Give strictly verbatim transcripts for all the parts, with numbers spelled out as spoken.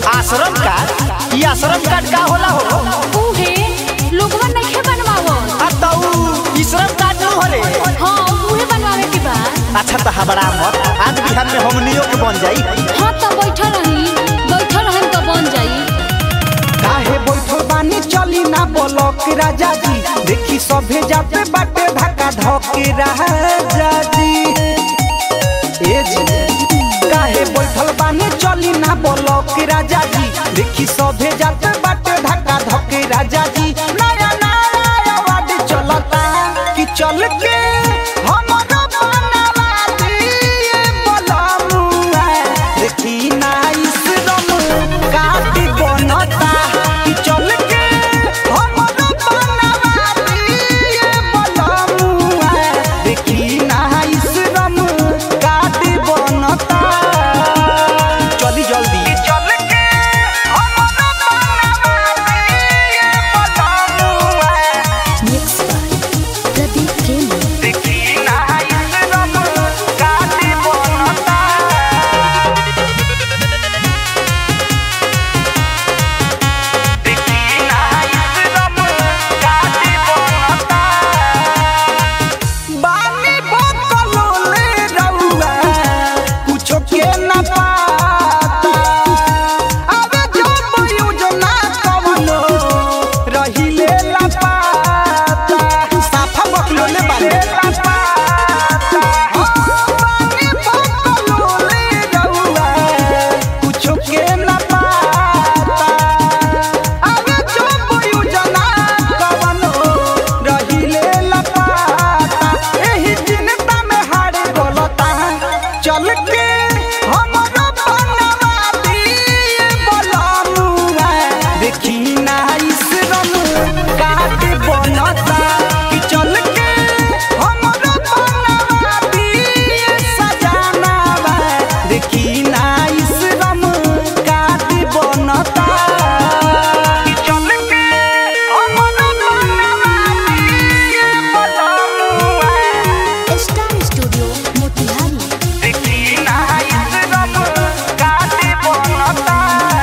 आश्रम card ये आश्रम card का होला हो? उहे लोगवा नइखे बनवावो। आ त उ श्रम कार्ड न होले। हां उहे बनवावे के बा। अच्छा त हबड़ा मत आज बिहान में हमनियो के बन जाई। हां त बैठल रही बैठल रहन त बन जाई। काहे बैठल बानी चली ना बोलक राजा जी देखी सभे जाते बाटे धक्का धके राजा जी। ए जी काहे बैठल बानी चली ना बोलक राजा जी देखी सभे जाते बाटे धक्का धके राजा जी। नया नया आवाज चलता कि चल के हमरो बनवा दिए बोलमुआ देखी ना श्रम कार्ड बनता कि चल के हमरो बनवा दिए बोलमुआ देखी ना श्रम कार्ड बनता। चली जल्दी चल के हमरो बनवा दिए बोलमुआ मिक्स प्रदीप प्रेमी। देखी ना श्रम कार्ड बनता। देखी ना श्रम कार्ड बनता। बानी बकलोले रउआ कुछो के ना पाता अबे जब योजना कवनो रहिले ला पाता साफा बकलोले बानी ला पाता। बानी बकलोले रउआ कुछो के ना पाता अबे जब योजना कवनो रहिले ला पाता। एही चिंता में हारे गलता चल के हमरो बनवा दिए बोलमुआ देखी ना श्रम कार्ड बनता कि चल के हमरो बनवा दिए सजनावा देखी ना श्रम कार्ड बनता कि चल के हमरो बनवा दिए बोलमुआ स्टार स्टूडियो मोतिहारी। देखी ना श्रम कार्ड बनता।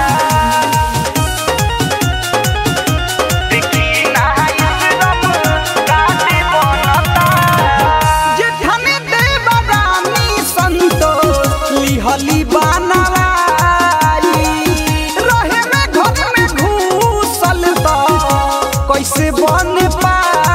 देखी ना श्रम कार्ड बनता। जेठनी देवरानी संतोष लिहली बनवाई रहे में घर में घुसल बा कैसे बन पाई।